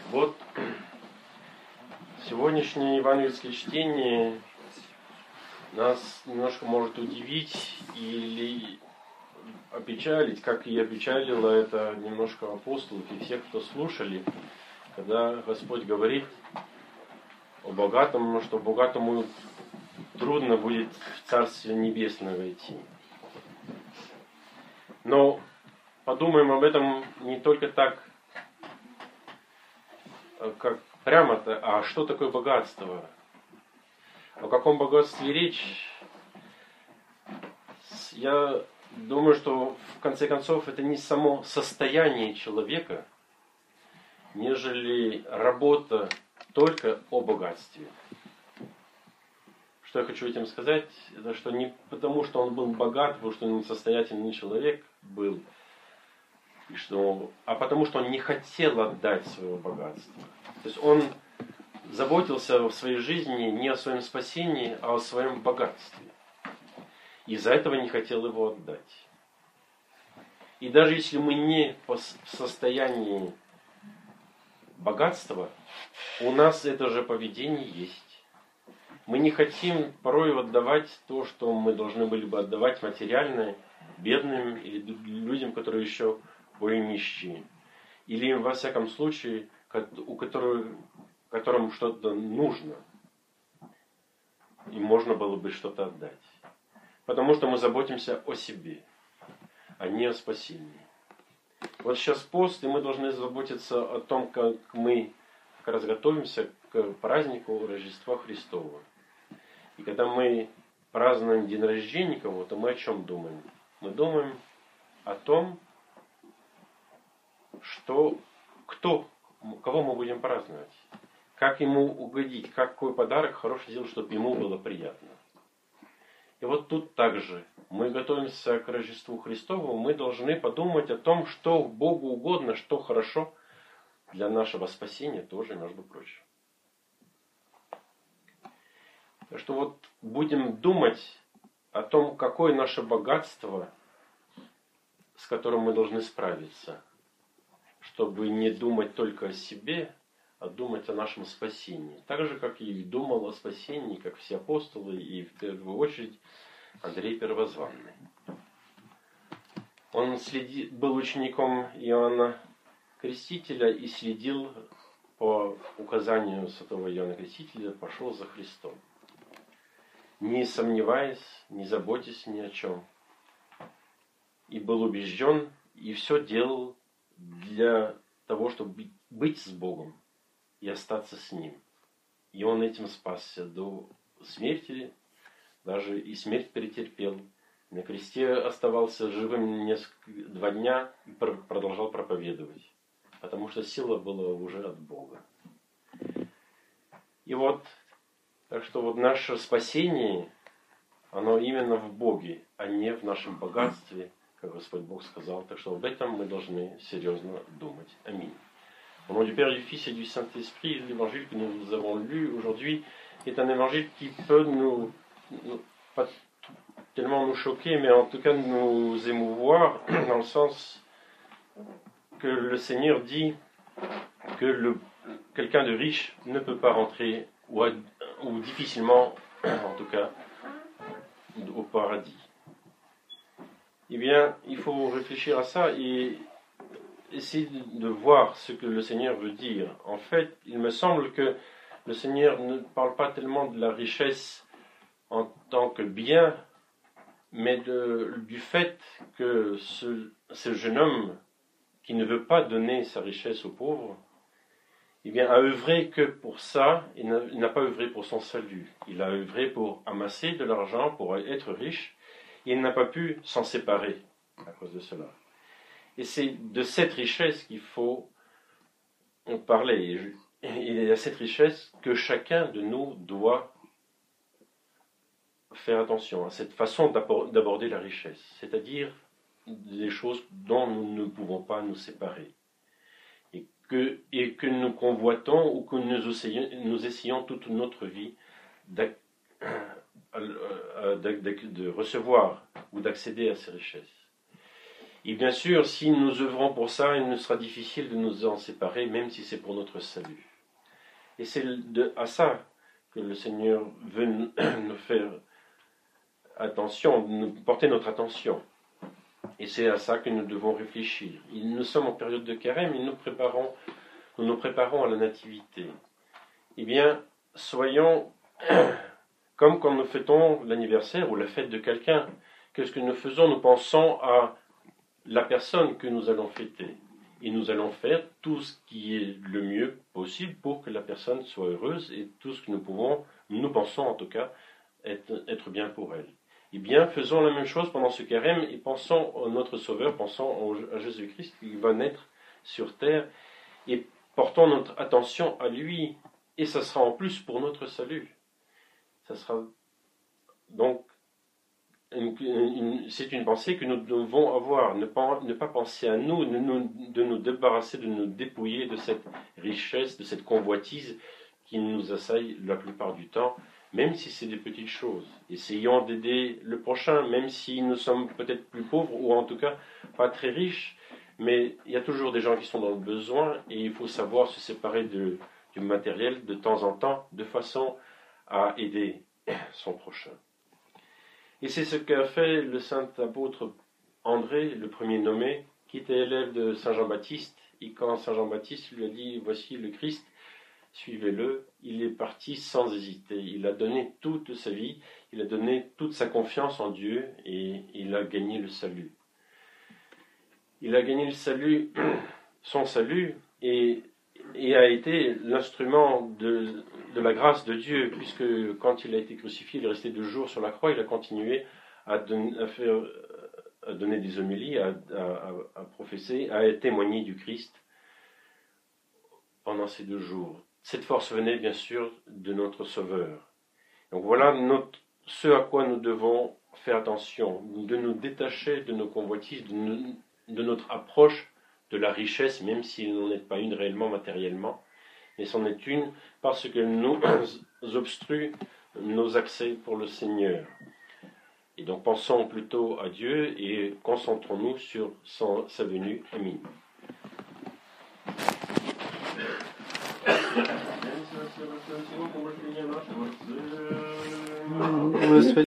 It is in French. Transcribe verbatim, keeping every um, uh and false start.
Вот сегодняшнее евангельское чтение нас немножко может удивить или опечалить, как и опечалило это немножко апостолов и всех, кто слушали, когда Господь говорит о богатом, что богатому трудно будет в Царствие Небесное войти. Но подумаем об этом не только так, как прямо-то, а что такое богатство? О каком богатстве речь? Я думаю, что в конце концов это не само состояние человека, нежели работа только о богатстве. Что я хочу этим сказать? Это что не потому, что он был богат, потому что он состоятельный человек был, и что, а потому что он не хотел отдать своего богатства. То есть он заботился в своей жизни не о своем спасении, а о своем богатстве. Из-за этого не хотел его отдать. И даже если мы не в состоянии богатства, у нас это же поведение есть. Мы не хотим порой отдавать то, что мы должны были бы отдавать материальное бедным или людям, которые еще более нищие. Или во всяком случае, у которых, которым что-то нужно. И можно было бы что-то отдать. Потому что мы заботимся о себе, а не о спасении. Вот сейчас пост, и мы должны заботиться о том, как мы как раз готовимся к празднику Рождества Христова. И когда мы празднуем день рождения кого-то, мы о чем думаем? Мы думаем о том, что кто, кого мы будем праздновать, как ему угодить, какой подарок хороший сделать, чтобы ему было приятно. И вот тут также мы готовимся к Рождеству Христову, мы должны подумать о том, что Богу угодно, что хорошо для нашего спасения тоже, между прочим. Так что вот будем думать о том, какое наше богатство, с которым мы должны справиться, чтобы не думать только о себе, а думать о нашем спасении. Так же, как и думал о спасении, как все апостолы, и в первую очередь Андрей Первозванный. Он следи, был учеником Иоанна Крестителя и следил по указанию святого Иоанна Крестителя, пошел за Христом. Не сомневаясь, не заботясь ни о чем. И был убежден, и все делал для того, чтобы быть с Богом и остаться с Ним. И он этим спасся до смерти, даже и смерть перетерпел. На кресте оставался живым несколько, два дня и продолжал проповедовать, потому что сила была уже от Бога. И вот, так что вот наше спасение, оно именно в Боге, а не в нашем богатстве, как Господь Бог сказал. Так что об этом мы должны серьезно думать. Аминь. Au nom du Père, du Fils et du Saint-Esprit, l'évangile que nous avons lu aujourd'hui est un évangile qui peut nous, nous, pas tellement nous choquer, mais en tout cas nous émouvoir, dans le sens que le Seigneur dit que le, quelqu'un de riche ne peut pas rentrer, ou, à, ou difficilement, en tout cas, au paradis. Eh bien, il faut réfléchir à ça et essayer de voir ce que le Seigneur veut dire. En fait, il me semble que le Seigneur ne parle pas tellement de la richesse en tant que bien, mais de, du fait que ce, ce jeune homme qui ne veut pas donner sa richesse aux pauvres, eh bien, a œuvré que pour ça, il n'a, il n'a pas œuvré pour son salut. Il a œuvré pour amasser de l'argent, pour être riche, et il n'a pas pu s'en séparer à cause de cela. Et c'est de cette richesse qu'il faut en parler. Et il y a cette richesse que chacun de nous doit faire attention à cette façon d'aborder la richesse, c'est-à-dire des choses dont nous ne pouvons pas nous séparer. Et que, et que nous convoitons ou que nous essayons, nous essayons toute notre vie de, de recevoir ou d'accéder à ces richesses. Et bien sûr, si nous œuvrons pour ça, il nous sera difficile de nous en séparer, même si c'est pour notre salut. Et c'est de, à ça que le Seigneur veut nous faire attention, nous porter notre attention. Et c'est à ça que nous devons réfléchir. Nous sommes en période de carême et nous, préparons, nous nous préparons à la nativité. Eh bien, soyons comme quand nous fêtons l'anniversaire ou la fête de quelqu'un. Qu'est-ce que nous faisons? Nous pensons à la personne que nous allons fêter. Et nous allons faire tout ce qui est le mieux possible pour que la personne soit heureuse et tout ce que nous pouvons, nous pensons en tout cas, être, être bien pour elle. Eh bien, faisons la même chose pendant ce carême et pensons à notre Sauveur, pensons à Jésus-Christ qui va naître sur terre et portons notre attention à lui. Et ça sera en plus pour notre salut. Ça sera donc Une, une, c'est une pensée que nous devons avoir, ne pas, ne pas penser à nous, de nous, de nous débarrasser, de nous dépouiller de cette richesse, de cette convoitise qui nous assaille la plupart du temps, même si c'est des petites choses. Essayons d'aider le prochain, même si nous sommes peut-être plus pauvres, ou en tout cas pas très riches, mais il y a toujours des gens qui sont dans le besoin, et il faut savoir se séparer de, du matériel de temps en temps, de façon à aider son prochain. Et c'est ce qu'a fait le saint apôtre André, le premier nommé, qui était élève de saint Jean-Baptiste. Et quand saint Jean-Baptiste lui a dit « Voici le Christ, suivez-le », il est parti sans hésiter. Il a donné toute sa vie, il a donné toute sa confiance en Dieu et il a gagné le salut. Il a gagné le salut, son salut, et, et a été l'instrument de, de la grâce de Dieu, puisque quand il a été crucifié, il est resté deux jours sur la croix, il a continué à, don, à, faire, à donner des homélies, à, à, à professer, à témoigner du Christ pendant ces deux jours. Cette force venait bien sûr de notre Sauveur. Donc voilà notre, ce à quoi nous devons faire attention, de nous détacher de nos convoitises, de, nous, de notre approche de la richesse, même s'il n'en est pas une réellement matériellement, mais c'en est une parce qu'elle nous obstrue nos accès pour le Seigneur. Et donc pensons plutôt à Dieu et concentrons-nous sur son, sa venue. Amin.